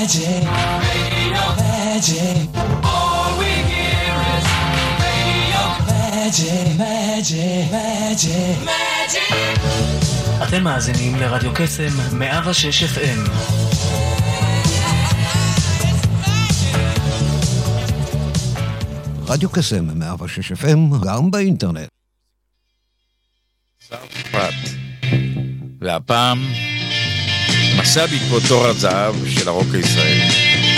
magic, radio, magic. All we hear is radio, magic, magic, magic, magic. אתם מאזינים לרדיו קסם 106 FM. רדיו קסם 106 FM, גם באינטרנט. פרט. והפעם מסע בעקבות תור הזהב של הרוק הישראלי.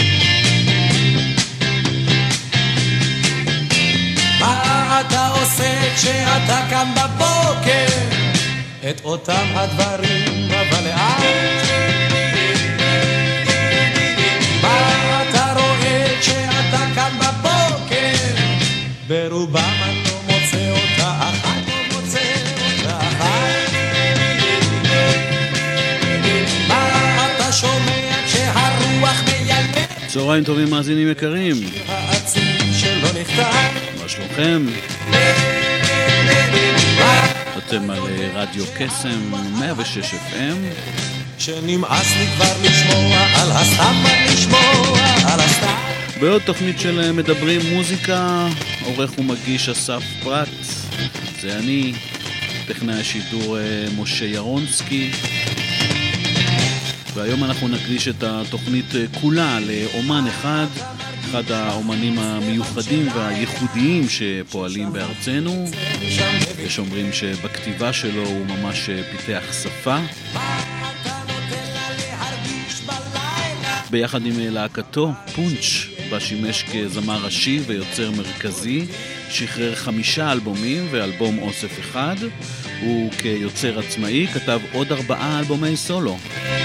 מה אתה עושה כשאתה קם בבוקר? את אותם הדברים אבל לאט. מה אתה רואה כשאתה קם בבוקר? ברובם אני לא מוצא אותה אחת, לא מוצא אותה אחת. מה אתה שומע כשהרוח מיילד? צהריים טובים מאזינים יקרים, העצוב שלא נכתב. מה שלומכם? אתם על רדיו קסם 106 FM. שנמאס לי כבר לשמוע על הסתם, לשמוע על הסתם. בעוד תוכנית של מדברים מוזיקה, עורך ומגיש אסף פרט, זה אני, טכנאי השידור משה ירונסקי. והיום אנחנו נקדיש את התוכנית כולה לאומן אחד האומנים המיוחדים והייחודיים שפועלים בארצנו. יש אומרים שבכתיבה שלו הוא ממש פיתח שפה. ביחד עם להקתו פונץ' בה שימש כזמר ראשי ויוצר מרכזי, שחרר 5 אלבומים ואלבום אוסף אחד. הוא כיוצר עצמאי כתב עוד 4 אלבומי סולו.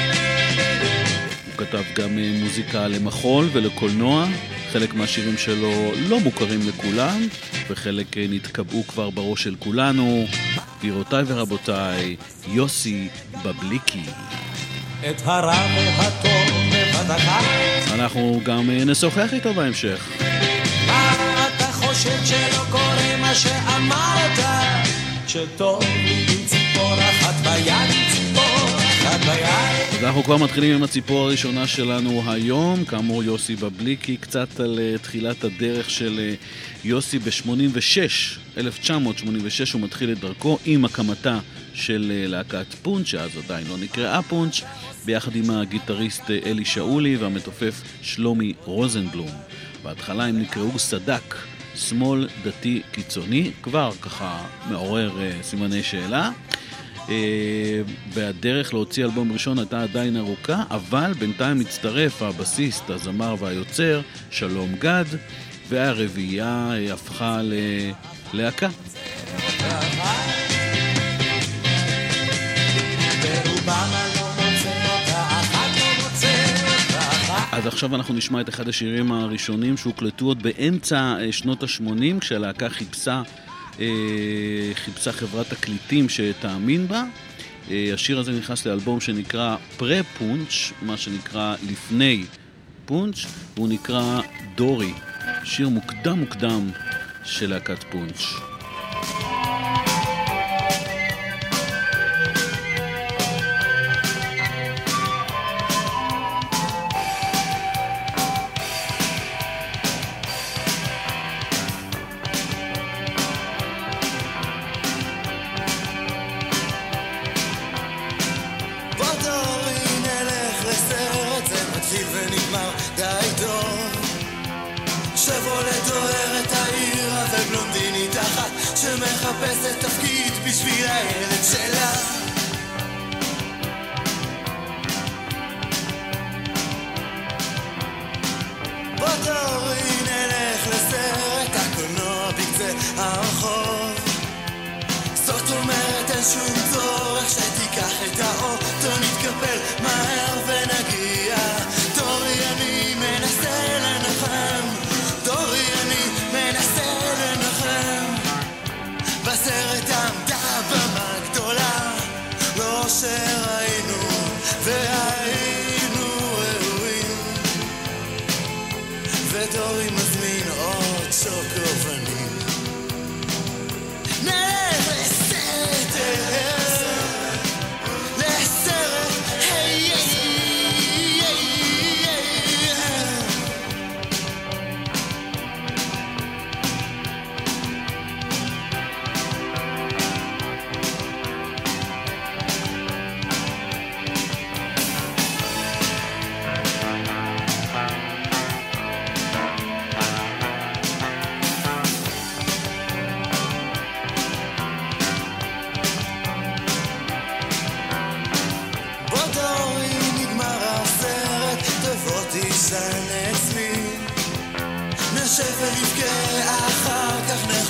הוא כתב גם מוזיקה למחול ולקולנוע. חלק מהשירים שלו לא מוכרים לכולם, וחלק נתקבעו כבר בראש של כולנו. גבירותיי ורבותיי, יוסי בבליקי. את הרע והטוב בבדקה. אנחנו גם נשוחח איתו בהמשך. מה אתה חושב שלא קורה מה שאמרת? שטוב לי עם ציפור אחת ביד, ציפור אחת ביד. אז אנחנו כבר מתחילים עם הציפור הראשונה שלנו היום. כאמור יוסי בבליקי, קצת על תחילת הדרך של יוסי ב-86, 1986 הוא מתחיל את דרכו עם הקמתה של להקת פונץ', שאז עדיין לא נקראה פונץ', ביחד עם הגיטריסט אלי שאולי והמתופף שלומי רוזנבלום. בהתחלה הם נקראו סדק, שמאל דתי קיצוני, כבר ככה מעורר סימני שאלה. והדרך להוציא אלבום ראשון הייתה עדיין ארוכה, אבל בינתיים מצטרף הבסיסט, הזמר והיוצר שלום גד, והרביעייה הפכה ללהקה. אז עכשיו אנחנו נשמע את אחד השירים הראשונים שהוקלטו עוד באמצע שנות ה-80, כשהלהקה חיפשה חברת תקליטים שתאמין בה. השיר הזה נכנס לאלבום שנקרא פרה-פונץ', מה שנקרא לפני פונץ', והוא נקרא דורי, שיר מוקדם של להקת פונץ'. שמחפשת תפקיד בשביל הילד שלה. בוא דורי נלך לסרט הקולנוע בקצה הרחוב. זאת אומרת אין שום צורך שתיקח את האוטו, נתקפל מהר ונגיע. דורי אני מנסה לנחם, דורי אני מנסה לנחם. בסרט עמדה במה גדולה, לא שראינו והיינו ראויים. ודורי מזמין עוד שוקובנים. נלך לסרט, לסרט, היי היי היי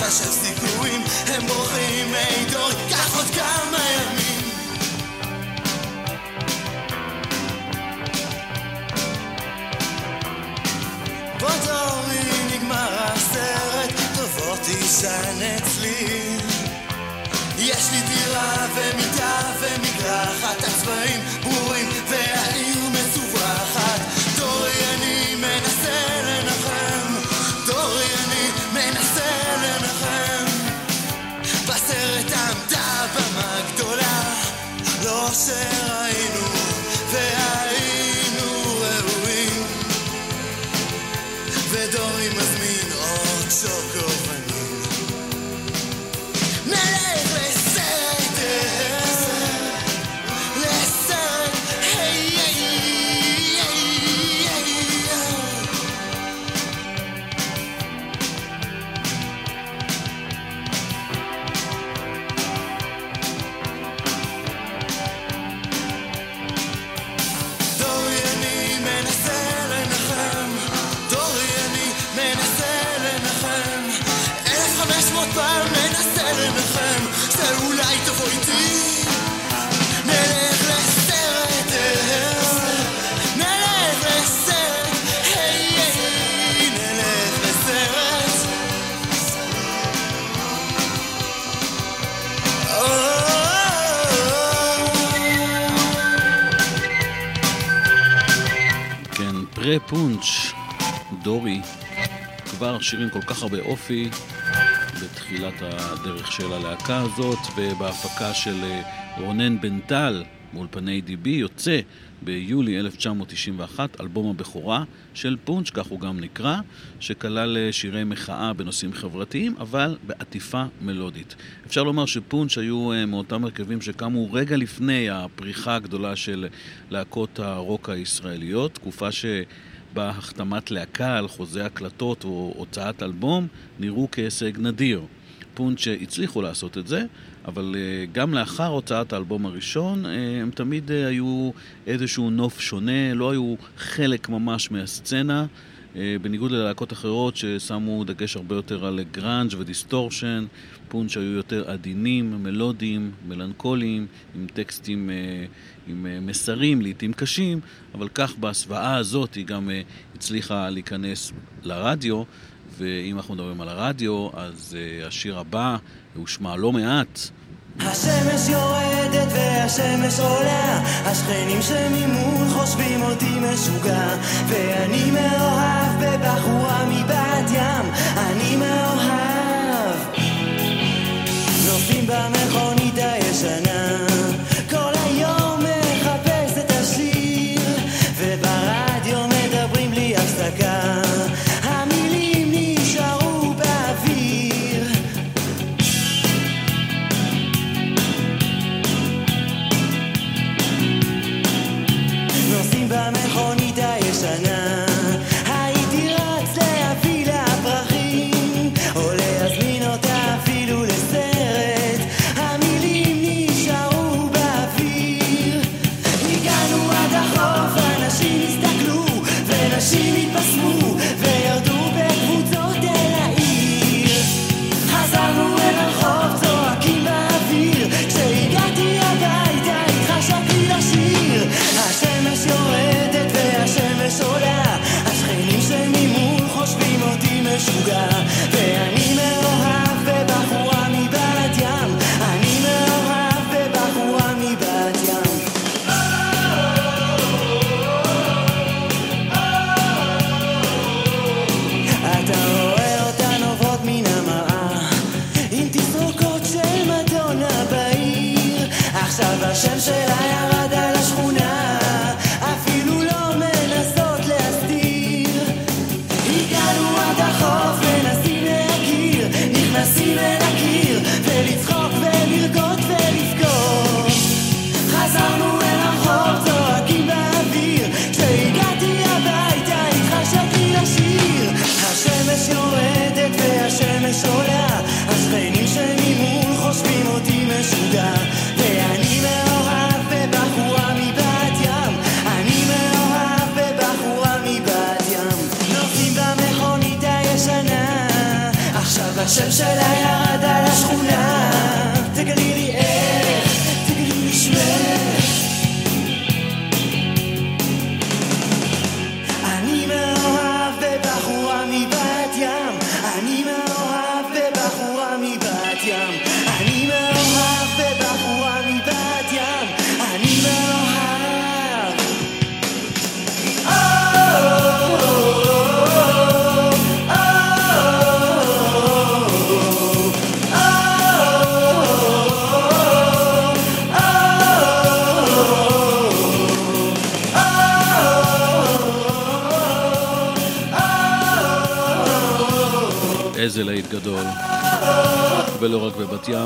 מחשב סיכויים, הם בורחים מעידון, קח עוד כמה ימים. בוא דורי נגמר הסרט, תבוא תישן אצלי. יש לי דירה ומיטה ומקלחת, הצבעים ברורים והעיר מסוברחת. דורי אני מנסה לנחם, דורי אני מנסה לנחם. בסרט עמדה במה גדולה, לא שראינו והיינו ראויים. ודורי מזמין עוד שוקובנים. נלך לסרט, לסרט, היי היי היי היי. דורי אני מנסה לנחם, דורי אני מנסה לנחם. 1500 פעם מנסה לנחם, זה אולי תבוא איתי. נלך לסרט, נלך לסרט, היי היי, נלך לסרט. כן, פרה-פונץ', דורי, כבר שירים כל כך הרבה אופי בתחילת הדרך של הלהקה הזאת, ובהפקה של רונן בנטל מאולפני דיבי יוצא ביולי 1991 אלבום הבכורה של פונץ', כך הוא גם נקרא, שכלל שירי מחאה בנושאים חברתיים, אבל בעטיפה מלודית. אפשר לומר שפונץ' היו מאותם הרכבים שקמו רגע לפני הפריחה הגדולה של להקות הרוק הישראליות, תקופה שבה החתמת להקה על חוזה הקלטות או הוצאת אלבום נראו כהישג נדיר. פונץ' הצליחו לעשות את זה, אבל גם לאחר הוצאת האלבום הראשון הם תמיד היו איזשהו נוף שונה, לא היו חלק ממש מהסצנה, בניגוד ללהקות אחרות ששמו דגש הרבה יותר על גראנג' ודיסטורשן. פונץ' היו יותר עדינים, מלודיים, מלנכוליים, עם טקסטים, עם מסרים, לעתים קשים, אבל כך בהסוואה הזאת היא גם הצליחה להיכנס לרדיו. ואם אנחנו מדברים על הרדיו, אז השיר הבא הוא שמע לא מעט. השמש יורדת והשמש עולה, השכנים שממול חושבים אותי משוגע, ואני מאוהב בבחורה מבת ים, אני מאוהב. נוסעים במכונית הישנה, כל היום מחפש את השיר, וברדיו מדברים בלי הפסקה, המילים נשארו באוויר. נוסעים במכונית הישנה, הייתי רץ להביא לה פרחים, או להזמין אותה אפילו לסרט, המילים איזה להיט גדול, ולא רק בבת ים.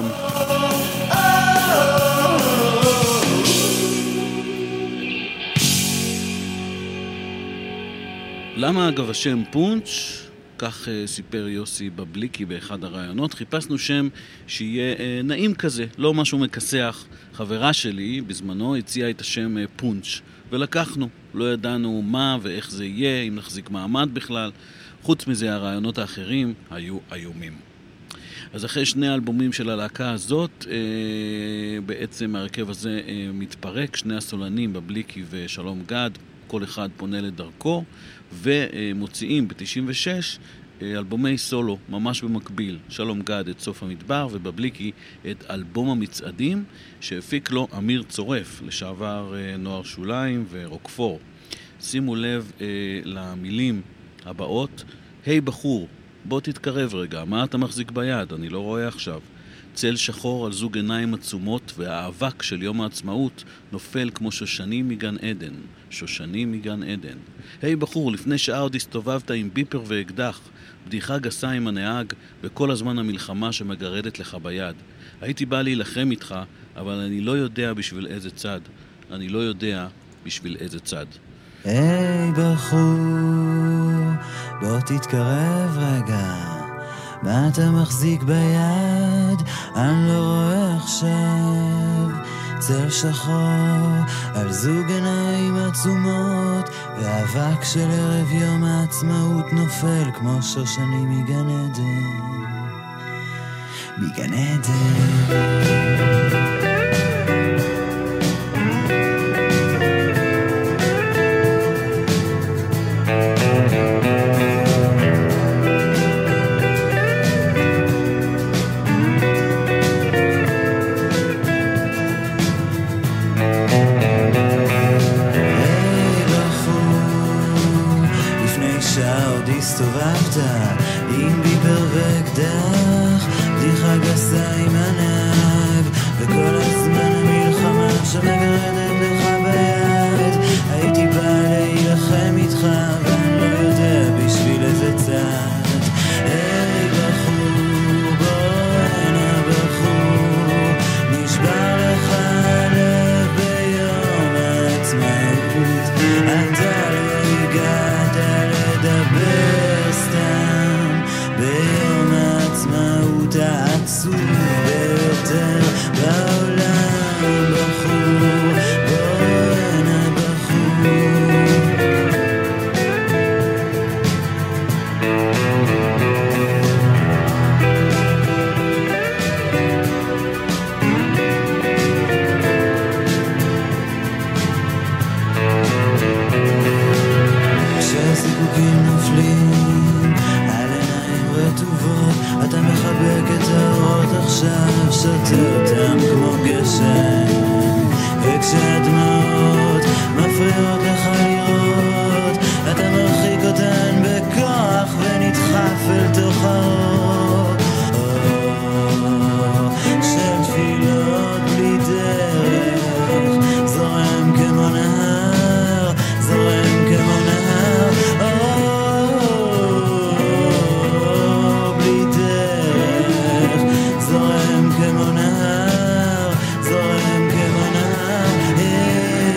למה אגב השם פונץ'? כך סיפר יוסי בבליקי באחד הרעיונות. חיפשנו שם שיהיה נעים כזה, לא משהו מכסח. חברה שלי בזמנו הציעה את השם פונץ', ולקחנו. לא ידענו מה ואיך זה יהיה, אם נחזיק מעמד בכלל. חוץ מזה הרעיונות האחרים היו איומים. אז אחרי שני אלבומים של הלהקה הזאת, בעצם הרכב הזה מתפרק. שני הסולנים בבליקי ושלום גד, כל אחד פונה לדרכו, ומוציאים ב-96 אלבומי סולו ממש במקביל. שלום גד את סוף המדבר, ובבליקי את אלבום המצעדים שהפיק לו אמיר צורף, לשעבר נוער שוליים ורוקפור. שימו לב למילים הבאות: היי בחור, בוא תתקרב רגע, מה אתה מחזיק ביד? אני לא רואה עכשיו. צל שחור על זוג עיניים עצומות, והאבק של יום העצמאות נופל כמו שושנים מגן עדן. שושנים מגן עדן. היי בחור, לפני שעה עוד הסתובבת עם ביפר ואקדח, בדיחה גסה עם הנהג, וכל הזמן המלחמה שמגרדת לך ביד. הייתי בא להילחם איתך, אבל אני לא יודע בשביל איזה צד. אני לא יודע בשביל איזה צד. היי בחור, בוא תתקרב רגע, מה אתה מחזיק ביד? אני לא רואה עכשיו. צל שחור על זוג עיניים עצומות, והאבק של ערב יום העצמאות נופל כמו שושנים מגן עדן. מגן עדן. הסתובבת עם ביפר ואקדח, בדיחה גסה עם הנהג, וכל הזמן המלחמה שמגרדת לך ביד. הייתי בא להילחם איתך, ואני לא יודע בשביל איזה צד. היי בחור, בוא הנה בחור, נשבר לך הלב ביום העצמאות, אתה לא הגעת לדבר סתם ביום העצמאות העצוב ביותר בעולם. בחור, בוא הנה בחור. כשהסיפוקים נופלים על עיניים רטובות, אתה מחבק את האורות עכשיו, שותה אותם כמו גשם, וכשהדמעות מפריעות לך לראות, אתה מרחיק אותן בכוח ונדחף אל תוך האור של תפילות בלי דרך, זורם כמו נהר, זורם כמו נהר, בלי דרך, זורם כמו נהר, זורם כמו נהר.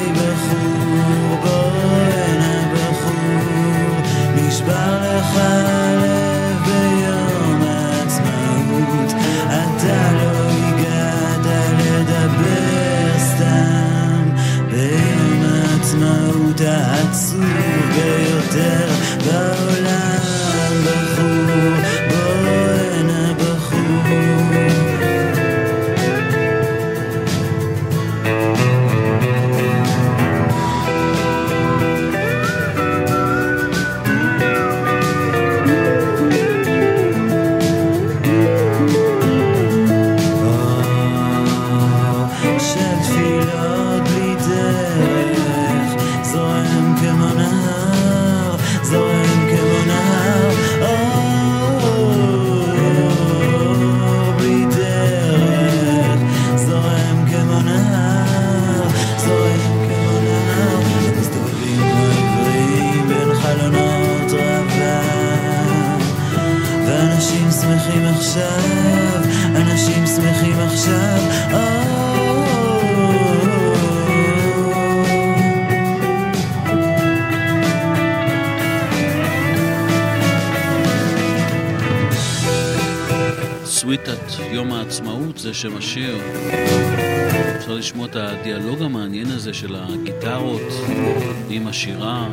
יום העצמאות, זה שם השיר. אפשר לשמוע את הדיאלוג המעניין הזה של הגיטרות עם השירה.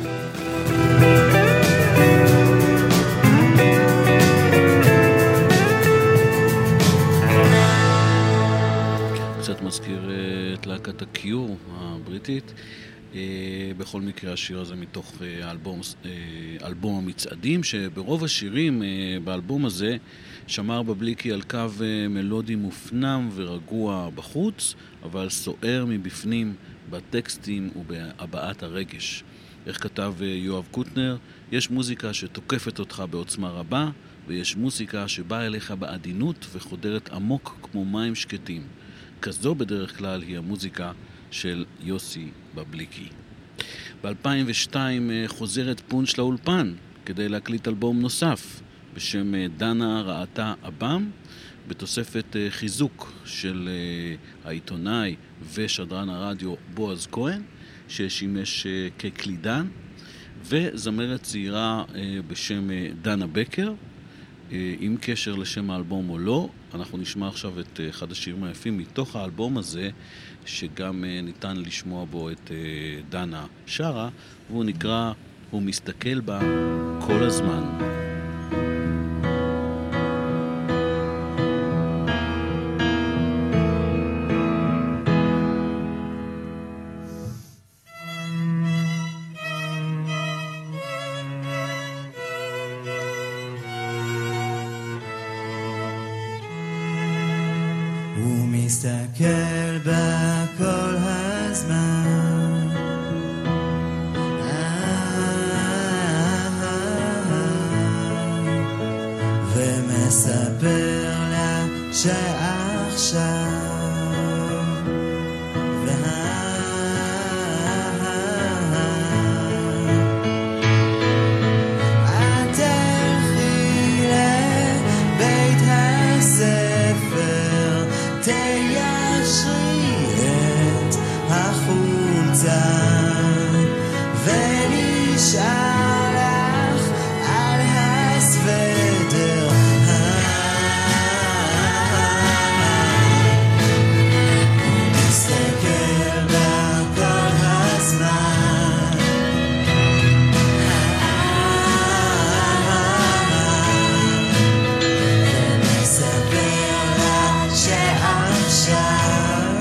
קצת מזכיר את להקת הקיור הבריטית. בכל מקרה השיר הזה מתוך אלבום המצעדים, שברוב השירים באלבום הזה שמר בבליקי על קו מלודי מופנם ורגוע בחוץ, אבל סוער מבפנים בטקסטים ובהבעת הרגש. איך כתב יואב קוטנר, יש מוזיקה שתוקפת אותך בעוצמה רבה, ויש מוזיקה שבאה אליך בעדינות וחודרת עמוק כמו מים שקטים. כזו בדרך כלל היא המוזיקה של יוסי בבליקי. ב-2002 חוזרת פונץ' לאולפן כדי להקליט אלבום נוסף בשם דנה ראתה אבם, בתוספת חיזוק של העיתונאי ושדרן הרדיו בועז כהן, ששימש כקלידן, וזמרת צעירה בשם דנה בקר. עם קשר לשם האלבום או לא, אנחנו נשמע עכשיו את אחד השירים היפים מתוך האלבום הזה, שגם ניתן לשמוע בו את דנה שרה, והוא נקרא הוא מסתכל בה כל הזמן. מסתכל בה כל הזמן, ומספר לה שעכשיו את תלכי לבית הספר, תיישרי את החולצה ונשאל לך על הסוודר. הוא מסתכל בה כל הזמן, ומספר לה שעכשיו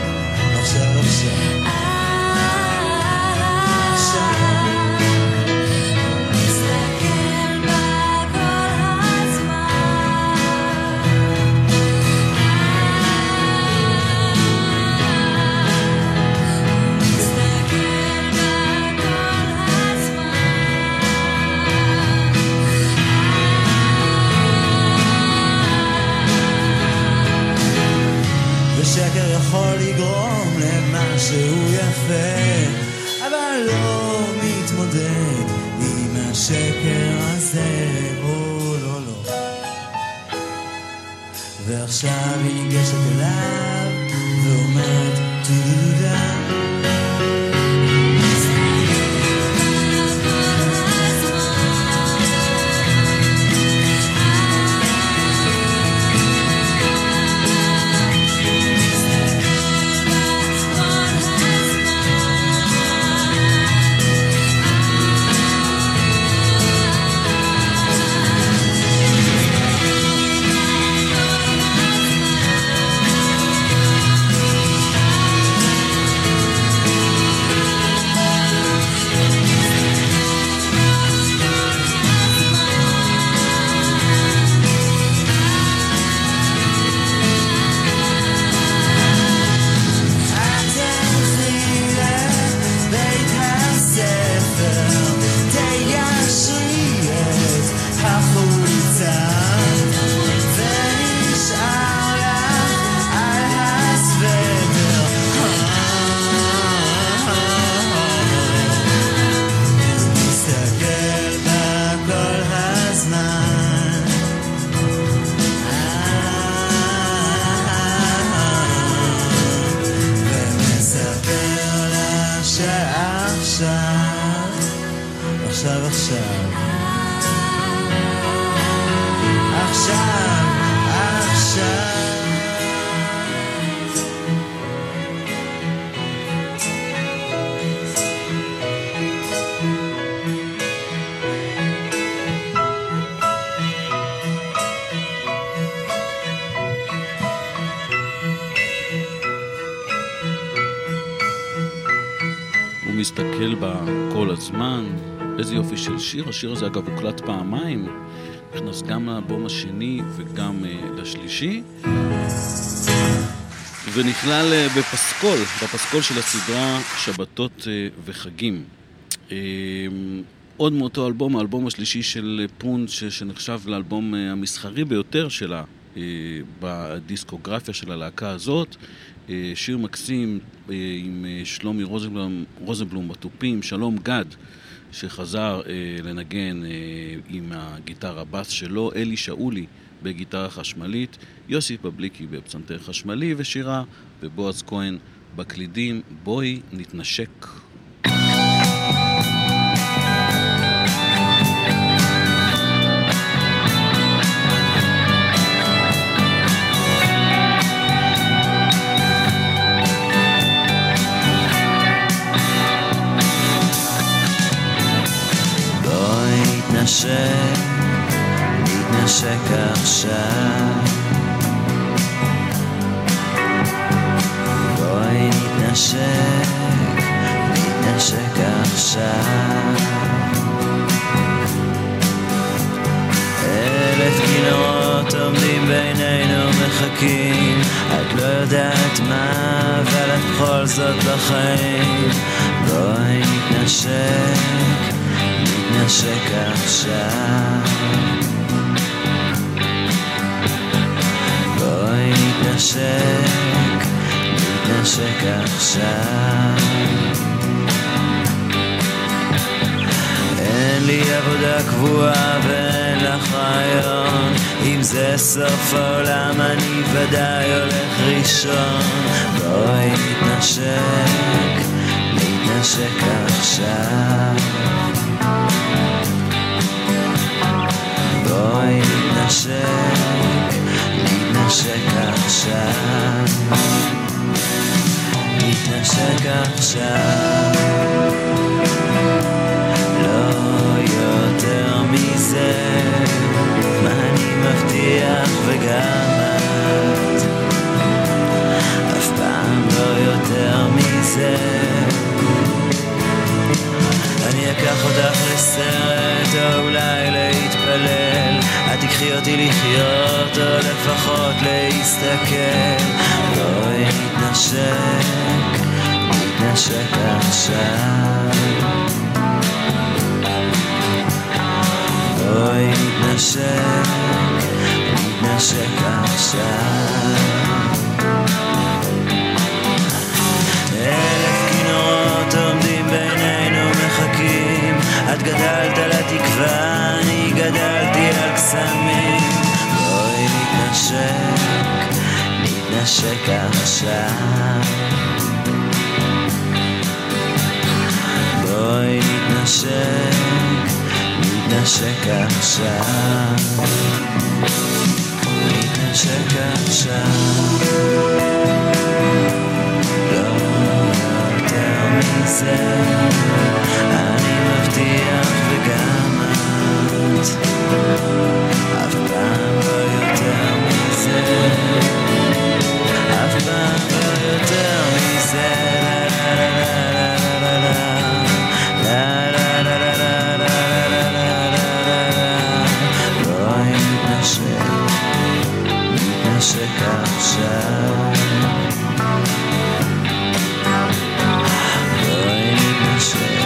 שקר יכול לגרום למשהו יפה, אבל לא מתמודד עם השקר הזה, או לא לא. ועכשיו היא ניגשת אליו ואומרת תודה. עכשיו מסתכל בה כל הזמן. איזה יופי של שיר. השיר הזה אגב הוקלט פעמיים, נכנס גם לאלבום השני וגם לשלישי, ונכלל בפסקול של הסדרה שבתות וחגים. עוד מאותו אלבום, האלבום השלישי של פונץ' שנחשב לאלבום המסחרי ביותר שלה בדיסקוגרפיה של הלהקה הזאת, שיר מקסים עם שלומי רוזנבלום בתופים, שלום גד שחזר לנגן עם הגיטרה בס שלו, אלי שאולי בגיטרה חשמלית, יוסי פבליקי בפסנתר חשמלי, ושירה ובועז כהן בקלידים. בואי נתנשק. נתנשק עכשיו, בואי נתנשק עכשיו. 1000 כינורות עומדים בינינו מחכים, את לא יודעת מה, אבל את בכל זאת בחיים. בואי נתנשק עכשיו, בואי נתנשק עכשיו. אין לי עבודה קבועה ואין לך רעיון, אם זה סוף העולם אני ודאי הולך ראשון. בואי נתנשק עכשיו, בואי נתנשק עכשיו, נתנשק עכשיו. לא יותר מזה, מה אני מבטיח, וגם את אף פעם לא יותר מזה. אני אקח אותך לסרט או אולי להתפלל, את תקחי אותי לחיות או לפחות להסתכל. בואי נתנשק עכשיו, בואי נתנשק עכשיו. 1000 כינורות עומדים בינינו מחכים, את גדלת על התקווה, אני גדלתי על קסמים. בואי נתנשק עכשיו, בואי נתנשק עכשיו, נתנשק עכשיו. לא יותר מזה, אני מבטיח, וגם את אף פעם לא יותר מזה, אף פעם לא יותר מזה. נתנשק עכשיו, בואי נתנשק.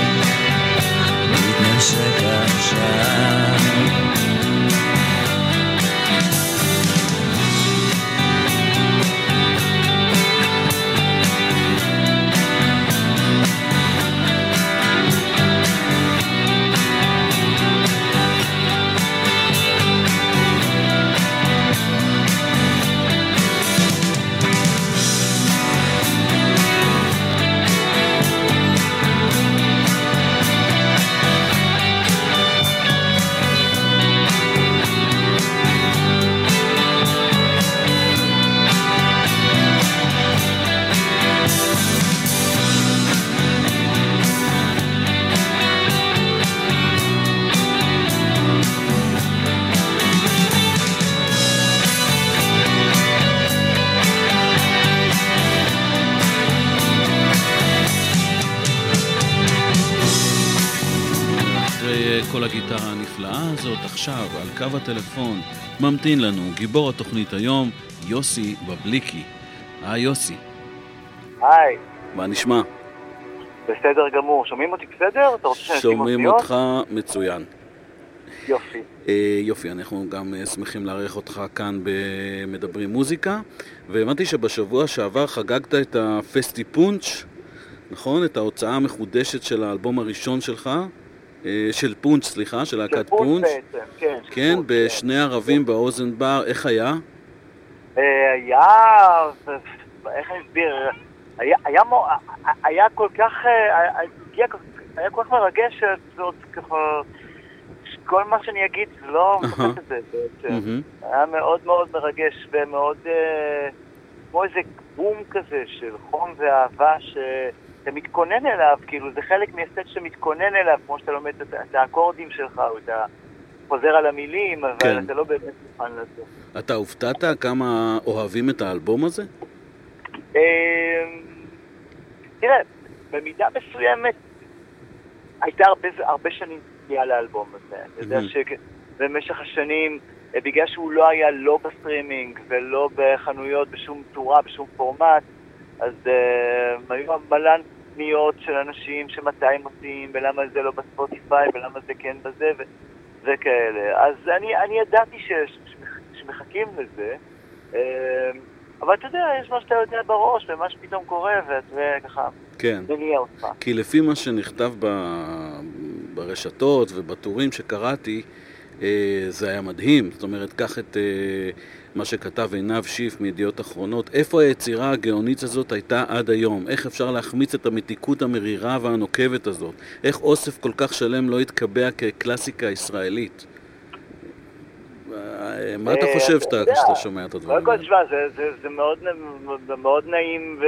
כל הגיטרה הנפלאה הזאת. עכשיו, על קו הטלפון, ממתין לנו גיבור התוכנית היום, יוסי בבליקי. יוסי. היי. מה נשמע? בסדר גמור. שומעים אותי בסדר? אתה רוצה שאני שומעים אותך מצוין. יופי. יופי, אנחנו גם שמחים לארח אותך כאן במדברים מוזיקה, והבנתי שבשבוע שעבר חגגת את הפסטי פונץ', נכון? את ההוצאה המחודשת של האלבום הראשון שלך, של פונץ', סליחה, של להקת פונץ'. בעצם, כן. כן, בשני ערבים באוזן בר, איך היה? איך אני אסביר? היה כל כך מרגש, זאת ככה, כל מה שאני אגיד לא מחפש את זה בעצם. היה מאוד מאוד מרגש ומאוד כמו איזה בום כזה של חום ואהבה שאתה מתכונן אליו, כאילו זה חלק מהסט שמתכונן אליו, כמו שאתה לומד את האקורדים שלך או אתה חוזר על המילים, אבל אתה לא באמת מוכן לזה. אתה הופתעת כמה אוהבים את האלבום הזה? תראה, במידה מסוימת הייתה הרבה שנים פנייה לאלבום הזה. אני יודע שבמשך השנים, בגלל שהוא לא היה לא בסטרימינג ולא בחנויות בשום צורה, בשום פורמט, אז היו מלא פניות של אנשים שמתי הם עושים, ולמה זה לא בספוטיפיי, ולמה זה כן בזה, וכאלה. אז אני ידעתי שמחכים לזה, אבל אתה יודע, יש מה שאתה יודע בראש, ומה שפתאום קורה, וככה, זה נהיה אותך. כי לפי מה שנכתב ברשתות ובטורים שקראתי, זה היה מדהים. זאת אומרת, קח את מה שכתב עינב שיף מידיעות אחרונות. איפה היצירה הגאונית הזאת הייתה עד היום? איך אפשר להחמיץ את המתיקות המרירה והנוקבת הזאת? איך אוסף כל כך שלם לא יתקבע כקלאסיקה ישראלית? מה אתה חושב כשאתה שומע את הדברים? קודם כל, תשמע, זה מאוד נעים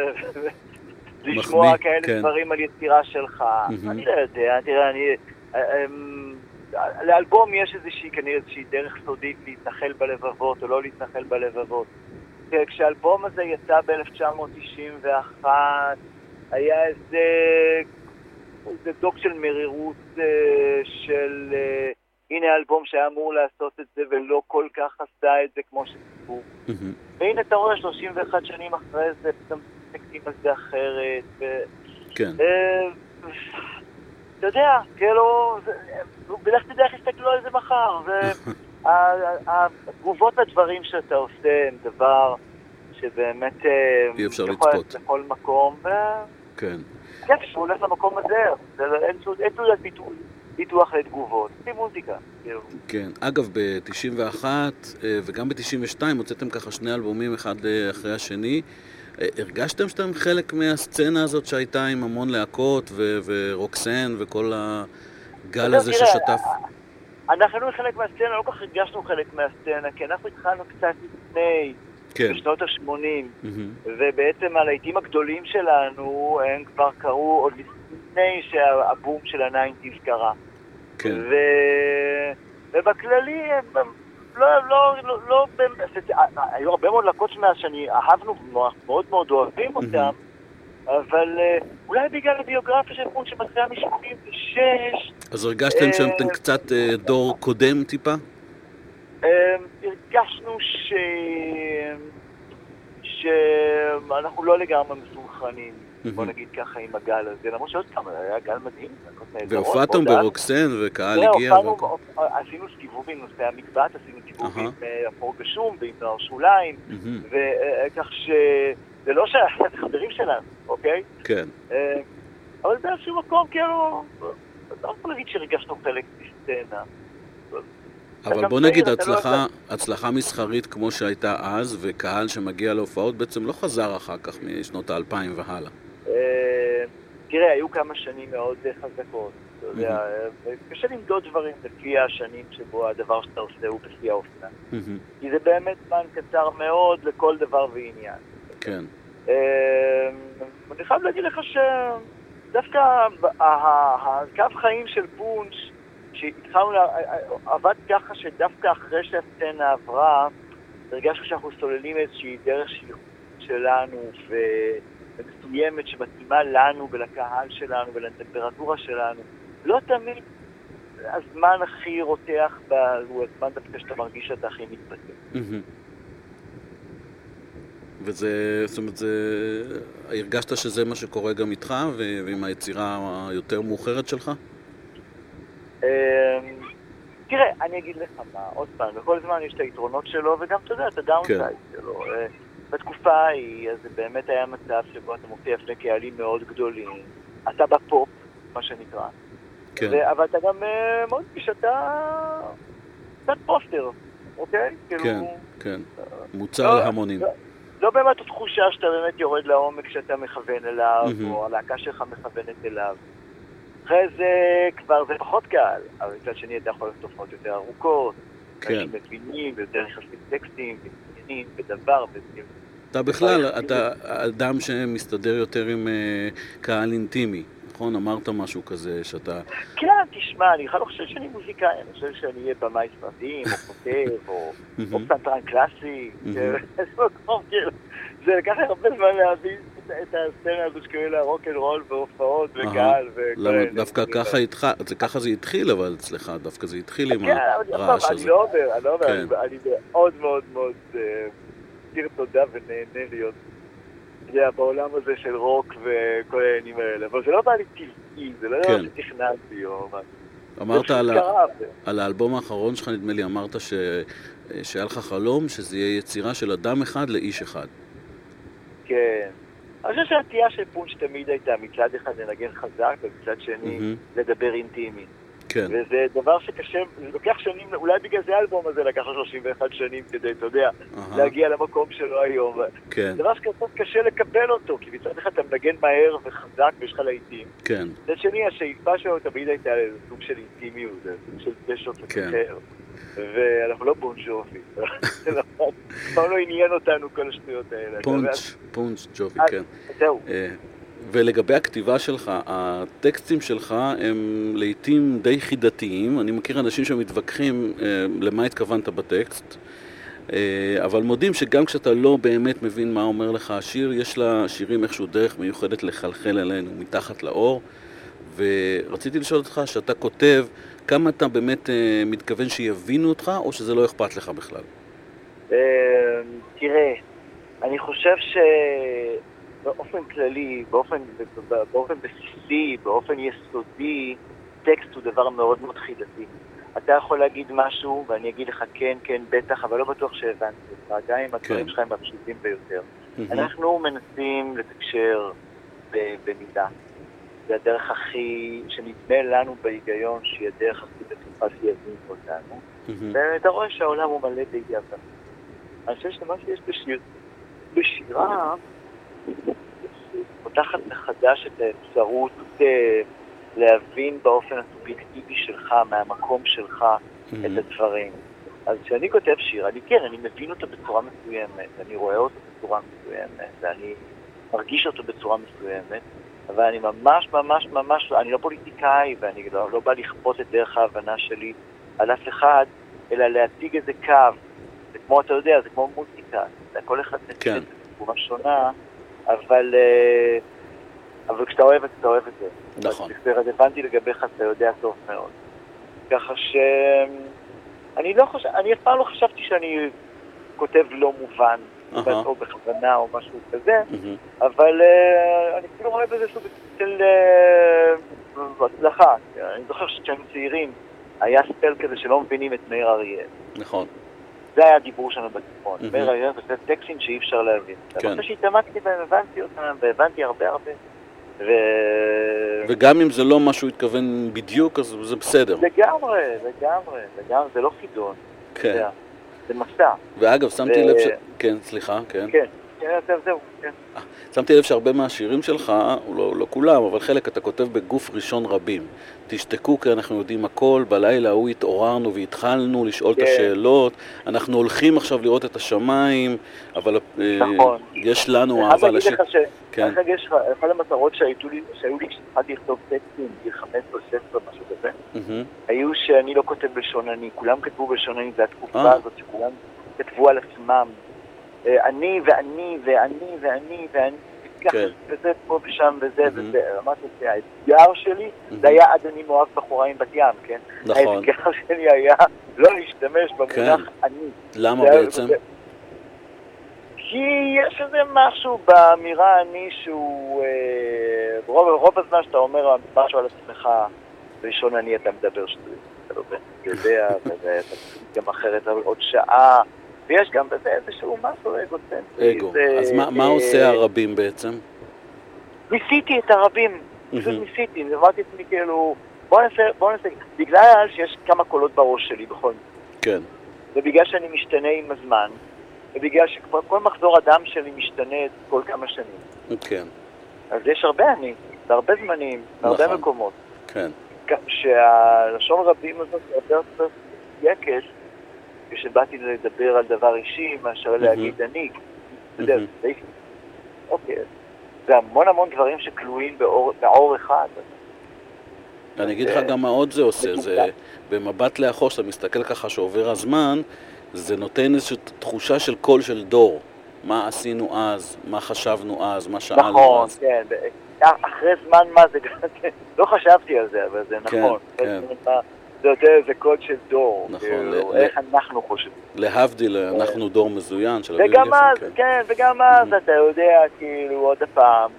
לשמוע כאלה דברים על יצירה שלך. אני לא יודע, תראה, לאלבום יש כנראה איזושהי דרך סודית להתנחל בלבבות או לא להתנחל בלבבות. כשהאלבום הזה יצא ב-1991, היה איזה דוק של מרירות של הנה האלבום שהיה אמור לעשות את זה ולא כל כך עשה את זה כמו שציפו. והנה אתה רואה 31 שנים אחרי זה, פתאום תקדים על זה אחרת. כן. אתה יודע, כאילו, בלך תדע איך יסתכלו על זה מחר. התגובות לדברים שאתה עושה הם דבר שבאמת אי אפשר לצפות. לכל מקום. כן. כן, שהוא הולך למקום הזה, אין תעודת ביטוח לתגובות, זה מוזיקה. כן, אגב, ב-91 וגם ב-92 הוצאתם ככה שני אלבומים אחד אחרי השני. הרגשתם שאתם חלק מהסצנה הזאת שהייתה עם המון להקות ורוקסן וכל הגל הזה ששטף? אנחנו חלק מהסצנה, לא כל כך הרגשנו חלק מהסצנה, כי אנחנו התחלנו קצת לפני, בשנות ה-80, ובעצם הלהיטים הגדולים שלנו הם כבר קרו עוד לפני שהבום של ה-90s קרה. ובכללי לא, היו הרבה מאוד להקות שאני אהבנו מאוד מאוד אוהבים אותם, אבל אולי בגלל הביוגרפיה של פונץ' שמתחילה מ-86. אז הרגשתם שאתם קצת דור קודם טיפה? הרגשנו שאנחנו לא לגמרי מסונכרנים, בוא נגיד ככה, עם הגל הזה, למרות שעוד כמה, היה גל מדהים. והופעתם ברוקסן וקהל הגיע? עשינו סיבובים נושא המקבט, עשינו סיבובים הפורט בשום ועם נוער שוליים, וכך שזה לא שהחברים שלנו, אוקיי? כן. אבל באיזשהו מקום, כאילו, לא יכול להגיד שהרגשנו חלק בסצנה. אבל בוא נגיד, הצלחה מסחרית כמו שהייתה אז, וקהל שמגיע להופעות בעצם לא חזר אחר כך משנות ה-2000 והלאה. תראה, היו כמה שנים מאוד חזקות. אתה יודע, קשה למדוד דברים לפי השנים שבו הדבר שאתה עושה הוא בשיא האופנה. כי זה באמת זמן קצר מאוד לכל דבר ועניין. כן. אני חייב להגיד לך שדווקא הקו חיים של פונץ' שהתחלנו, עבד ככה שדווקא אחרי שהסצנה עברה, הרגשנו שאנחנו סוללים איזושהי דרך שלנו ומסוימת שמתאימה לנו ולקהל שלנו ולטמפרטורה שלנו. לא תמיד הזמן הכי רותח הוא הזמן דווקא שאתה מרגיש שאתה הכי מתבטא. וזה, זאת אומרת, הרגשת שזה מה שקורה גם איתך ועם היצירה היותר מאוחרת שלך? תראה, אני אגיד לך מה, עוד פעם, בכל זמן יש את היתרונות שלו וגם, אתה יודע, את הדאונסייד שלו. בתקופה ההיא, אז זה באמת היה מצב שבו אתה מופיע לפני קהלים מאוד גדולים. אתה בפופ, מה שנקרא. כן. אבל אתה גם מרגיש שאתה קצת פוסטר, אוקיי? כן, כן. מוצר להמונים. לא באמת התחושה שאתה באמת יורד לעומק שאתה מכוון אליו, או הלהקה שלך מכוונת אליו. אחרי זה כבר זה פחות קל, אבל מצד שני אתה יכול לעשות תופעות יותר ארוכות, אנשים מבינים, ויותר נכנסים טקסטים, ועניינים, ודבר, אתה בכלל, אתה אדם שמסתדר יותר עם קהל אינטימי, נכון? אמרת משהו כזה שאתה... כן, תשמע, אני לא חושב שאני מוזיקאי, אני חושב שאני אהיה במאי סרטים, או כותב, או פסנתרן קלאסי, זה לקח הרבה זמן להבין את הסצנה הזו שקוראים לה רוק אנד רול והופעות וקהל למה? דווקא ככה זה התחיל, אבל אצלך דווקא זה התחיל עם הרעש הזה. אני לא אומר, אני מאוד מאוד מאוד מכיר תודה ונהנה להיות בעולם הזה של רוק וכל העניינים האלה, אבל זה לא בא לי טבעי, זה לא שתכננתי או משהו. אמרת על האלבום האחרון שלך, נדמה לי, אמרת שהיה לך חלום שזה יהיה יצירה של אדם אחד לאיש אחד. כן. אני חושב שהנטייה של פונץ' תמיד הייתה מצד אחד לנגן חזק ומצד שני לדבר אינטימי. כן. וזה דבר שקשה, זה לוקח שנים, אולי בגלל זה האלבום הזה לקח 31 שנים כדי, אתה יודע, להגיע למקום שלו היום. כן. דבר שקצת קשה לקבל אותו, כי מצד אחד אתה מנגן מהר וחזק ויש לך לעיתים. כן. מצד שני, השאיפה שלו תמיד הייתה סוג של אינטימיות, סוג של פשוט וחר. ואנחנו לא בון ג'ובי. פעם לא עניין אותנו כל השטויות האלה. פונץ' ג'ובי, כן. זהו. ולגבי הכתיבה שלך, הטקסטים שלך הם לעתים די חידתיים. אני מכיר אנשים שמתווכחים למה התכוונת בטקסט, אבל מודים שגם כשאתה לא באמת מבין מה אומר לך השיר, יש לה שירים איכשהו דרך מיוחדת לחלחל עלינו מתחת לאור. ורציתי לשאול אותך שאתה כותב, כמה אתה באמת מתכוון שיבינו אותך, או שזה לא אכפת לך בכלל? תראה, אני חושב שבאופן כללי, באופן בסיסי, באופן יסודי, טקסט הוא דבר מאוד מאוד חידתי. אתה יכול להגיד משהו, ואני אגיד לך כן, כן, בטח, אבל לא בטוח שהבנתי אותך, גם אם הדברים שלך הם הפשוטים ביותר. אנחנו מנסים לתקשר במידה. זה הדרך הכי, שנדמה לנו בהיגיון, שהיא הדרך הכי בטוחה שיבין אותנו. ואתה רואה שהעולם הוא מלא בהיגיון. אני חושב שמה שיש בשירה, פותחת מחדש את האפשרות להבין באופן הסובייקטיבי שלך, מהמקום שלך, את הדברים. אז כשאני כותב שיר, אני מבין אותו בצורה מסוימת, אני רואה אותו בצורה מסוימת, ואני מרגיש אותו בצורה מסוימת, אבל אני ממש, אני לא פוליטיקאי, ואני לא בא לכפות את דרך ההבנה שלי על אף אחד, אלא להציג איזה קו. זה כמו, אתה יודע, זה כמו מוזיקה. כל אחד מציג את זה בצורה שונה, אבל כשאתה אוהב את זה, אתה אוהב את זה. נכון. זה רלוונטי לגביך, אתה יודע טוב מאוד. ככה אני אף פעם לא חשבתי שאני כותב לא מובן, או בכוונה או משהו כזה, אבל אני כאילו רואה בזה סוג של הצלחה. אני זוכר שכשהם צעירים היה ספל כזה שלא מבינים את מאיר אריאל. נכון. זה היה הדיבור שלנו בתיכון. מאיר אריאל זה טקסטים שאי אפשר להבין. אני חושב שהתעמקתי בהם, הבנתי אותם, והבנתי הרבה. וגם אם זה לא משהו התכוון בדיוק, אז זה בסדר. לגמרי, זה לא חידון. כן. זה מסע. ואגב, שמתי לב כן, סליחה, כן. כן, זהו, כן. שמתי לב שהרבה מהשירים שלך, לא כולם, אבל חלק אתה כותב בגוף ראשון רבים. תשתקו כי אנחנו יודעים הכל, בלילה הוא התעוררנו והתחלנו לשאול את השאלות, אנחנו הולכים עכשיו לראות את השמיים, אבל יש לנו אהבה לשיר. אחד המטרות שהיו לי כשהתחלתי לכתוב טקסטים, גיל 15 או 16, משהו כזה, היו שאני לא כותב בלשונני, כולם כתבו בלשונני, זה התקופה הזאת שכולם כתבו על עצמם. אני ואני ואני ואני ואני, ככה, וזה פה ושם וזה וזה. אמרתי, האתגר שלי, זה היה עד אני מאוהב בחורה עם בת ים, כן? נכון. האתגר שלי היה לא להשתמש במונח אני. למה בעצם? כי יש איזה משהו באמירה אני שהוא... רוב הזמן שאתה אומר משהו על עצמך, בראשון אני אתה מדבר שטויות. אתה לא יודע, ואתה גם אחרת עוד שעה. ויש גם בזה איזשהו משהו אגוצנטרי. אגו. אז מה עושה הרבים בעצם? ניסיתי את הרבים. פשוט ניסיתי. אמרתי לעצמי כאילו, בוא נעשה. בגלל שיש כמה קולות בראש שלי בכל זאת. כן. ובגלל שאני משתנה עם הזמן, ובגלל שכל מחזור אדם שלי משתנה כל כמה שנים. כן. אז יש הרבה אני, בהרבה זמנים, בהרבה מקומות. כן. שהלשון רבים הזאת הרבה יותר יקש, כשבאתי לדבר על דבר אישי, מאשר להגיד אני. אוקיי. זה המון דברים שכלואים בעור אחד. אני אגיד לך גם מה עוד זה עושה, זה במבט לאחור, שאתה מסתכל ככה שעובר הזמן, זה נותן איזושהי תחושה של קול של דור. מה עשינו אז, מה חשבנו אז, מה שאלנו אז. נכון, כן. אחרי זמן מה זה, לא חשבתי על זה, אבל זה נכון. כן. זה יותר איזה קוד של דור. נכון. איך אנחנו חושבים. להבדיל, אנחנו דור מזוין של וגם אז, כן, וגם אז אתה יודע, כאילו, עוד פעם,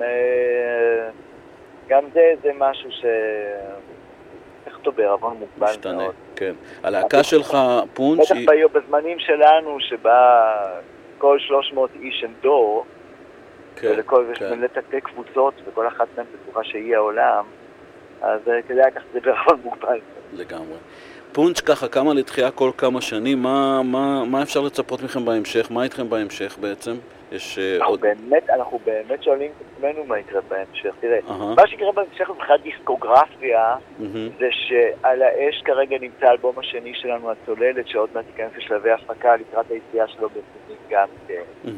גם זה משהו ש... איך אותו בערבון מוגבל מאוד. משתנה, כן. הלהקה שלך, פונץ' בטח בזמנים שלנו, שבה כל 300 איש הם דור, ולכל זה שמלא תתי קבוצות, וכל אחת מהם בצורה שהיא העולם, אז כדאי לקחת את זה בערבון מוגבל. לגמרי. פונץ' ככה, כמה לתחייה כל כמה שנים, מה אפשר לצפות מכם בהמשך? מה איתכם בהמשך בעצם? אנחנו באמת שואלים את עצמנו מה יקרה בהמשך. תראה, מה שיקרה בהמשך מבחינת דיסקוגרפיה, זה שעל האש כרגע נמצא האלבום השני שלנו, הצוללת, שעוד מעט תיכנס לשלבי הפקה לקראת היציאה שלו בפנים גם כן.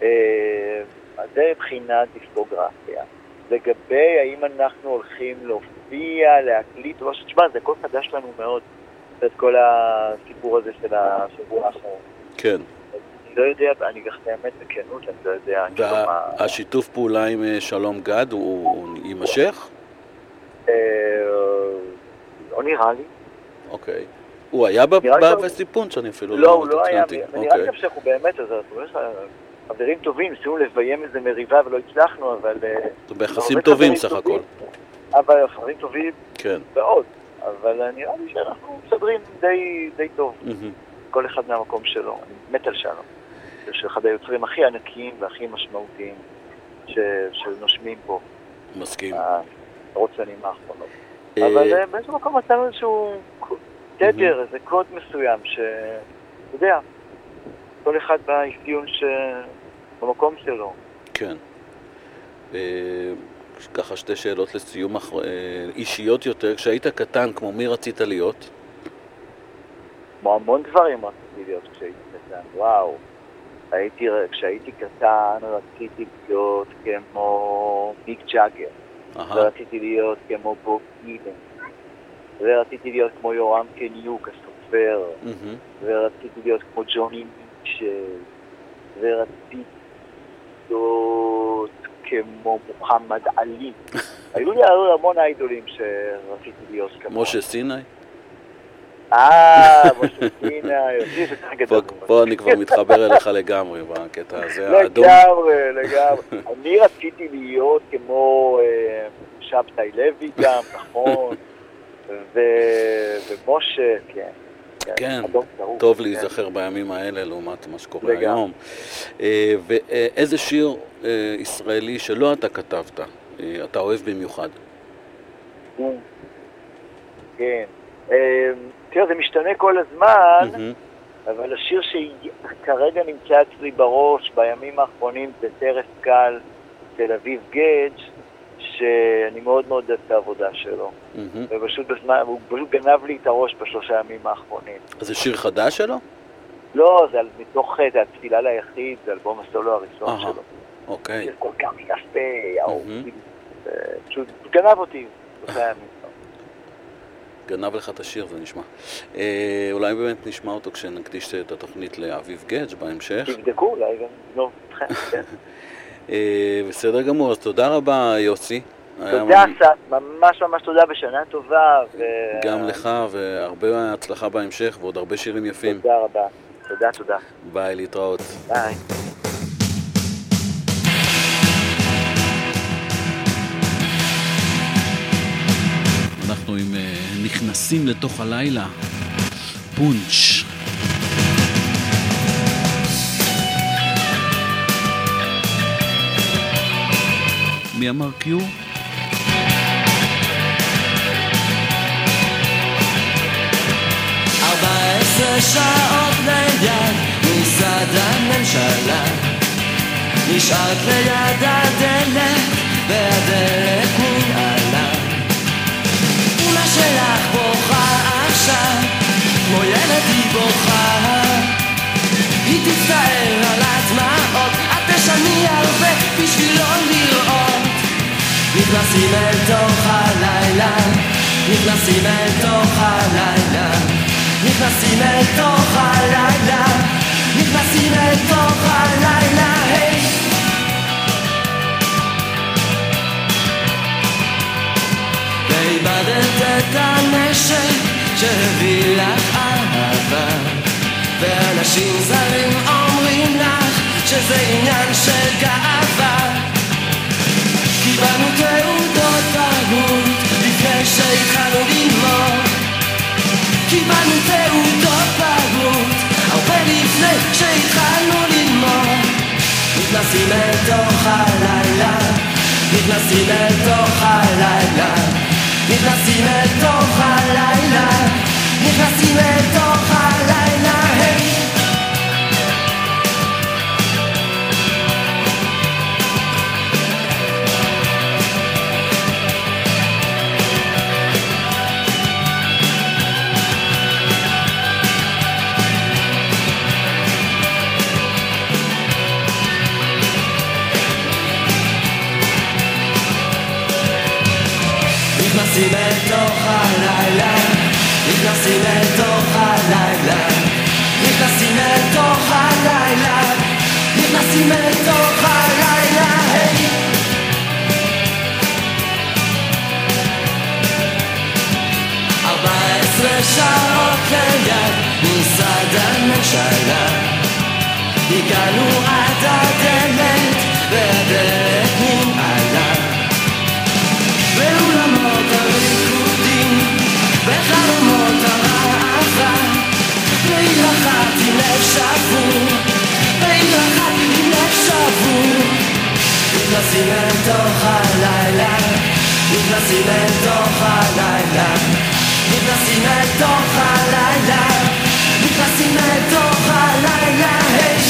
זה מבחינת דיסקוגרפיה. לגבי האם אנחנו הולכים להופיע, להקליט, או שתשמע, זה הכל חדש לנו מאוד, את כל הסיפור הזה של השבוע האחרון. כן. אני לא יודע, אני אגיד באמת בכנות, אני לא יודע. והשיתוף פעולה עם שלום גד, הוא יימשך? לא נראה לי. אוקיי. הוא היה בסיפון שאני אפילו לא, הוא לא היה. נראה לי גם שאנחנו באמת, אז חברים טובים, ניסינו לביים איזה מריבה ולא הצלחנו, אבל... ביחסים טובים סך הכל. אבל חברים טובים ועוד. אבל נראה לי שאנחנו מסדרים די טוב. כל אחד מהמקום שלו. אני מת על שלום. זה אחד היוצרים הכי ענקיים והכי משמעותיים שנושמים פה. מסכים. עוד שנים האחרונות. אבל באיזשהו מקום מצאנו איזשהו תדר, איזה קוד מסוים אתה יודע, כל אחד באפיון במקום שלו. כן. ככה שתי שאלות לסיום אישיות יותר. כשהיית קטן, כמו מי רצית להיות? כמו המון דברים רציתי להיות כשהייתי קטן. וואו. כשהייתי קטן רציתי להיות כמו מיק ג'אגר. ורציתי להיות כמו בוב דילן. ורציתי להיות כמו יורם קניוק, הסופר. ורציתי להיות כמו ג'וני מיטשל. ורציתי להיות כמו מוחמד עלי. היו לי המון איידולים שרציתי להיות כמו. משה סיני? משה סיני. פה אני כבר מתחבר אליך לגמרי בקטע הזה. לגמרי. אני רציתי להיות כמו שבתאי לוי גם, נכון. ומשה, כן. כן, טוב להיזכר בימים האלה לעומת מה שקורה היום. ואיזה שיר ישראלי שלא אתה כתבת, אתה אוהב במיוחד? כן. תראה, זה משתנה כל הזמן, אבל השיר שכרגע נמצא אצלי בראש בימים האחרונים זה טרף קל, תל אביב גדג', שאני מאוד מאוד אוהב את העבודה שלו. ופשוט בזמן, הוא פשוט גנב לי את הראש בשלושה ימים האחרונים. זה שיר חדש שלו? לא, זה מתוך זה, התפילה ליחיד, זה אלבום הסולו הראשון שלו. אוקיי. זה כל כך יפה, פשוט גנב אותי בשלושה ימים. גנב לך את השיר, זה נשמע. אולי באמת נשמע אותו כשנקדיש את התוכנית לאביב גדג' בהמשך. תבדקו, אולי גם לא. בסדר גמור, אז תודה רבה יוסי. תודה אסף, ממש ממש תודה ושנה טובה. גם לך והרבה הצלחה בהמשך ועוד הרבה שירים יפים. תודה רבה, תודה. ביי, להתראות. ביי. אנחנו עם נכנסים לתוך הלילה, פונץ'. מי אמר קיו? 14 שעות ליד משרד הממשלה, נשארת ליד הדלת והדלת ננעלה. אמא שלך בוכה עכשיו כמו ילד היא בוכה, היא תצטער על הדמעות, את תשני הרבה בשביל לא לראות. נכנסים אל תוך הלילה, נכנסים אל תוך הלילה, נכנסים אל תוך הלילה, נכנסים אל תוך הלילה, היי. ואיבדת את הנשק שהביא לך אהבה, ואנשים זרים אומרים לך שזה עניין של גאווה. קיבלנו תעודות בגרות לפני שהתחלנו ללמוד, קיבלנו תעודות בגרות הרבה לפני שהתחלנו ללמוד. נכנסים אל תוך הלילה, נכנסים אל תוך הלילה, נכנסים אל תוך הלילה, נכנסים אל תוך הלילה, היי. נכנסים אל תוך הלילה, נכנסים אל תוך הלילה, נכנסים אל תוך הלילה, נכנסים אל תוך הלילה, היי. 14 שעות ליד משרד הממשלה, הגענו עד הדלת והדלת ננעלה. באולמות הריקודים, בחלומות הרעבה, בעיר אחת עם לב שבור, בעיר אחת עם לב שבור. נכנסים אל תוך הלילה, נכנסים אל תוך הלילה, נכנסים אל תוך הלילה, נכנסים אל תוך הלילה, היי.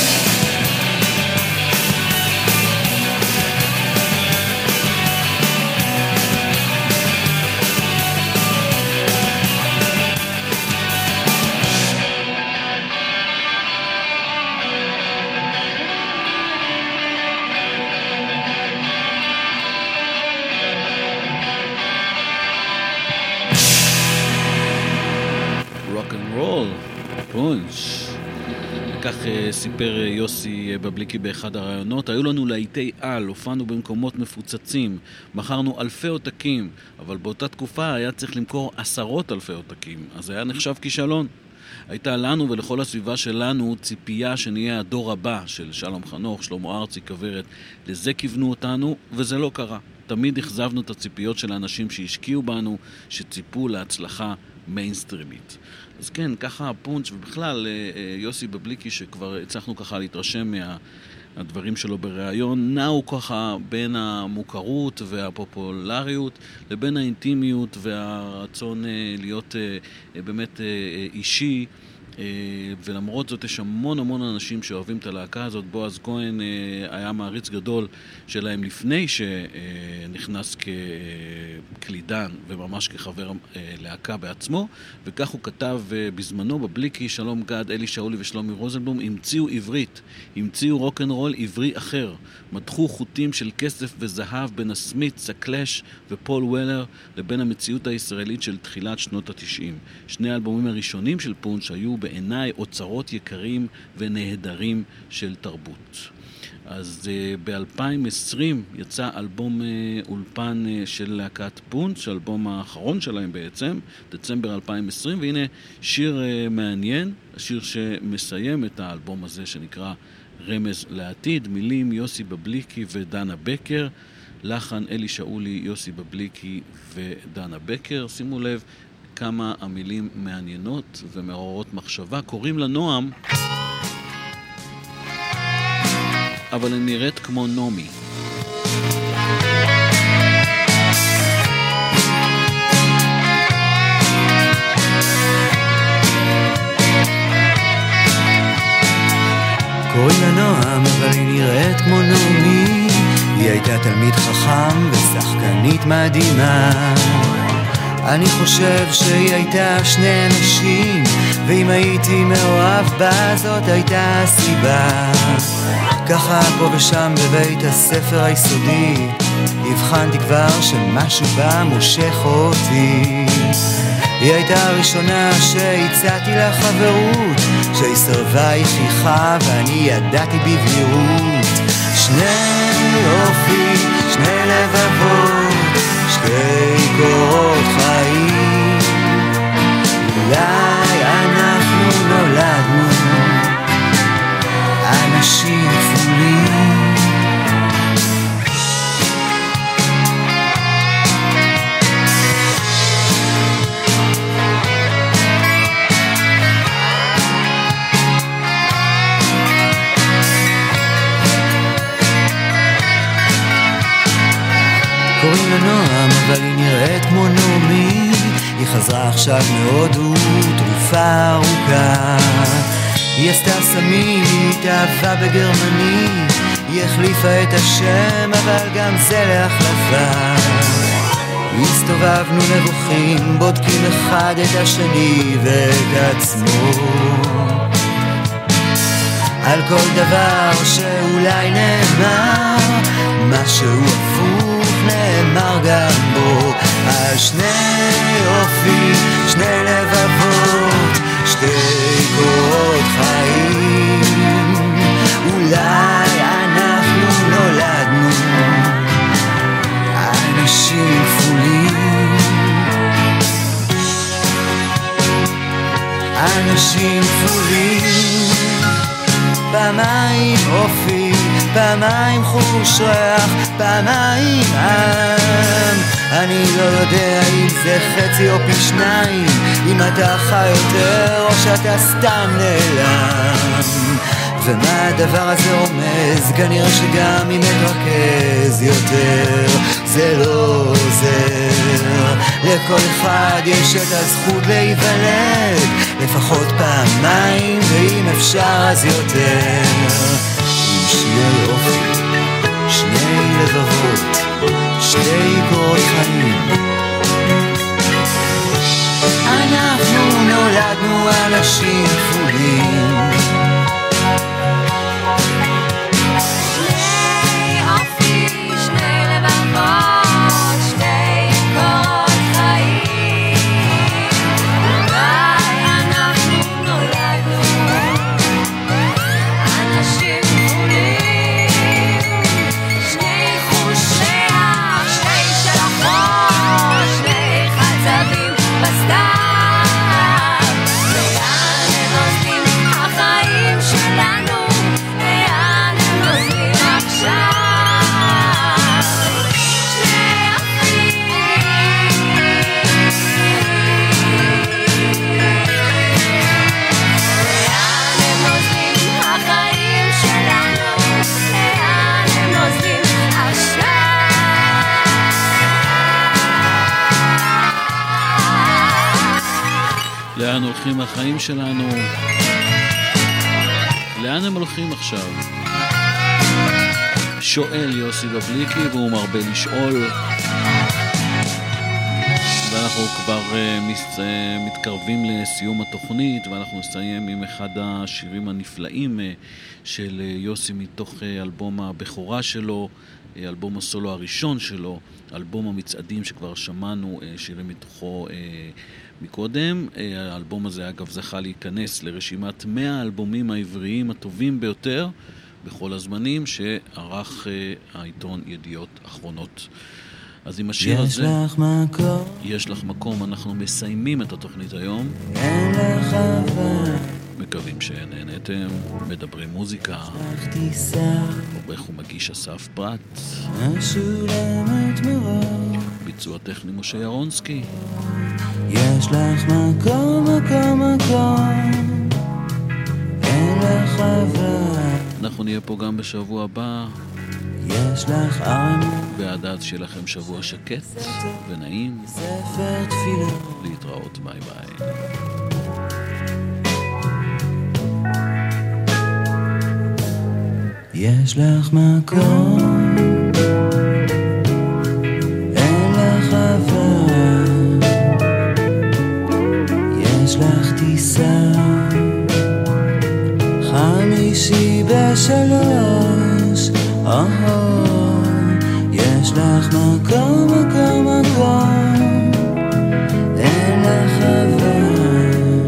פונץ'. כך סיפר יוסי בבליקי באחד הרעיונות. היו לנו להיטי על, הופענו במקומות מפוצצים, מכרנו אלפי עותקים, אבל באותה תקופה היה צריך למכור 10,000 עותקים, אז היה נחשב כישלון. הייתה לנו ולכל הסביבה שלנו ציפייה שנהיה הדור הבא של שלום חנוך, שלמה ארצי, כברת. לזה כיוונו אותנו, וזה לא קרה. תמיד הכזבנו את הציפיות של האנשים שהשקיעו בנו, שציפו להצלחה מיינסטרימית. אז כן, ככה הפונץ' ובכלל יוסי בבליקי, שכבר הצלחנו ככה להתרשם מהדברים שלו בראיון, נעו ככה בין המוכרות והפופולריות לבין האינטימיות והרצון להיות באמת אישי. ולמרות זאת יש המון אנשים שאוהבים את הלהקה הזאת. בועז כהן היה מעריץ גדול שלהם לפני שנכנס כקלידן וממש כחבר להקה בעצמו, וכך הוא כתב בזמנו בבליקי: שלום גד, אלי שאולי ושלומי רוזנבלום המציאו עברית, המציאו רוק'נ'רול עברי אחר, מתחו חוטים של כסף וזהב בין הסמית'ס, הקלאש ופול וולר לבין המציאות הישראלית של תחילת שנות ה-90. שני האלבומים הראשונים של פונץ' היו בעיניי אוצרות יקרים ונהדרים של תרבות. אז ב-2020 יצא אלבום אולפן של להקת פונץ', האלבום האחרון שלהם בעצם, דצמבר 2020, והנה שיר מעניין, השיר שמסיים את האלבום הזה שנקרא רמז לעתיד, מילים יוסי בבליקי ודנה בקר, לחן אלי שאולי, יוסי בבליקי ודנה בקר. שימו לב כמה המילים מעניינות ומעוררות מחשבה. קוראים לה נועם, אבל היא נראית כמו נומי. קוראים לה נועם, אבל היא נראית כמו נעמי. היא הייתה תלמיד חכם ושחקנית מדהימה. אני חושב שהיא הייתה שני אנשים, ואם הייתי מאוהב בה זאת הייתה הסיבה. ככה פה ושם בבית הספר היסודי הבחנתי כבר שמשהו בה מושך אותי. היא הייתה הראשונה שהצעתי לה חברות, שהיא סרבה היא חיכה ואני ידעתי בבהירות. שני אופי, שני לבבות, שתי קורות חיים. אולי אנחנו נולדנו אנשים כפולים. קוראים לה נועם, אבל היא נראית כמו נעמי. היא חזרה עכשיו מהודו, תרופה ארוכה. היא עשתה סמים, היא התאהבה בגרמני. היא החליפה את השם, אבל גם זה להחלפה. הסתובבנו נבוכים, בודקים אחד את השני ואת עצמו. על כל דבר שאולי נאמר, משהו הפוך נאמר גם בו. על שני אופי, שני לבבות, שתי קורות חיים. אולי אנחנו נולדנו אנשים כפולים. אנשים כפולים. פעמיים אופי, פעמיים חוש ריח, פעמיים עם. אני לא יודע אם זה חצי או פי שניים, אם אתה חי יותר או שאתה סתם נעלם. ומה הדבר הזה רומז? כנראה שגם אם נתרכז יותר זה לא עוזר. לכל אחד יש את הזכות להיוולד לפחות פעמיים, ואם אפשר אז יותר. עם שני אופי, שני לבבות, שתי קורות חיים. אנחנו נולדנו אנשים כפולים. לאן הולכים החיים שלנו? לאן הם הולכים עכשיו? שואל יוסי בבליקי, והוא מרבה לשאול. ואנחנו כבר מתקרבים לסיום התוכנית, ואנחנו נסיים עם אחד השירים הנפלאים של יוסי מתוך אלבום הבכורה שלו, אלבום הסולו הראשון שלו, אלבום המצעדים שכבר שמענו שירים מתוכו מקודם. האלבום הזה אגב זכה להיכנס לרשימת 100 האלבומים העבריים הטובים ביותר, בכל הזמנים שערך העיתון ידיעות אחרונות. אז עם השיר הזה, לך מקום, יש לך מקום, אנחנו מסיימים את התוכנית היום. אין לך אבל, מקווים שנהנתם, מדברים מוזיקה, תיסע, עורך ומגיש אסף פרט, משולמת מראש. ביצוע טכני משה ירונסקי. יש לך מקום, מקום, מקום, אין לך אבל, אנחנו נהיה פה גם בשבוע הבא. יש לך עם, ועד שיהיה לכם שבוע שקט ונעים. ספר תפילה, להתראות, ביי ביי. יש לך מקום, אין לך אבל, יש לך טיסה, חמישי בשלוש, יש לך מקום, מקום, מקום, אין לך אבל,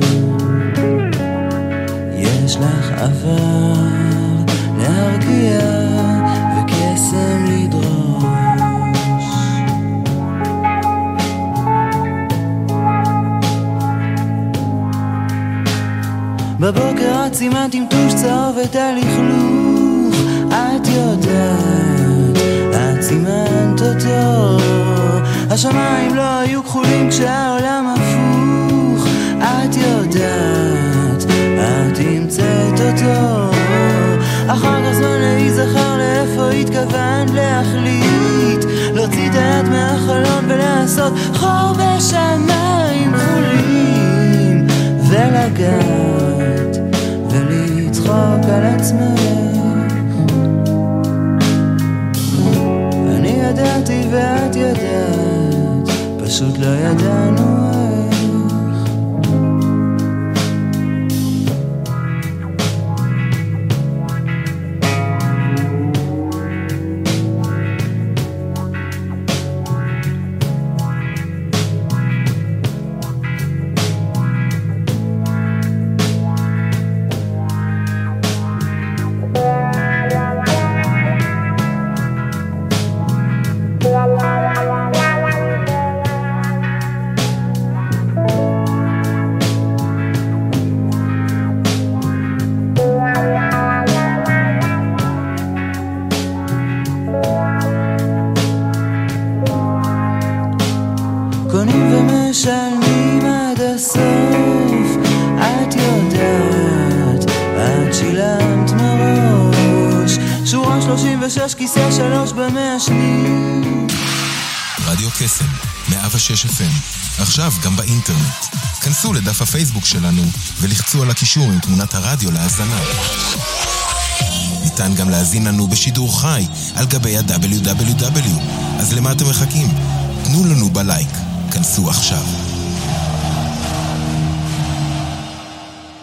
יש לך עבר להרגיע וקסם לדרוש. בבוקר את סימנת עם טוש צהוב את הלכלוך, את יודעת, את סימנת אותו. השמיים לא היו כחולים כשהעולם הפוך, את יודעת, את המצאת אותו. אחר כך זמן להיזכר לאיפה התכוונת להחליט, להוציא את היד מהחלון ולעשות חור בשמיים כחולים, ולגעת ולצחוק על עצמך. אני ידעתי ואת ידעת, פשוט לא ידענו איך. משלמים עד הסוף, את יודעת, את שילמת מראש. שורה 36 כיסא 3 במעשנים. רדיו קסם 106 FM, עכשיו גם באינטרנט. כנסו לדף הפייסבוק שלנו ולחצו על הקישור עם תמונת הרדיו להאזנה. ניתן גם להאזין לנו בשידור חי על גבי ה-www. אז למה אתם מחכים? תנו לנו בלייק. כנסו עכשיו.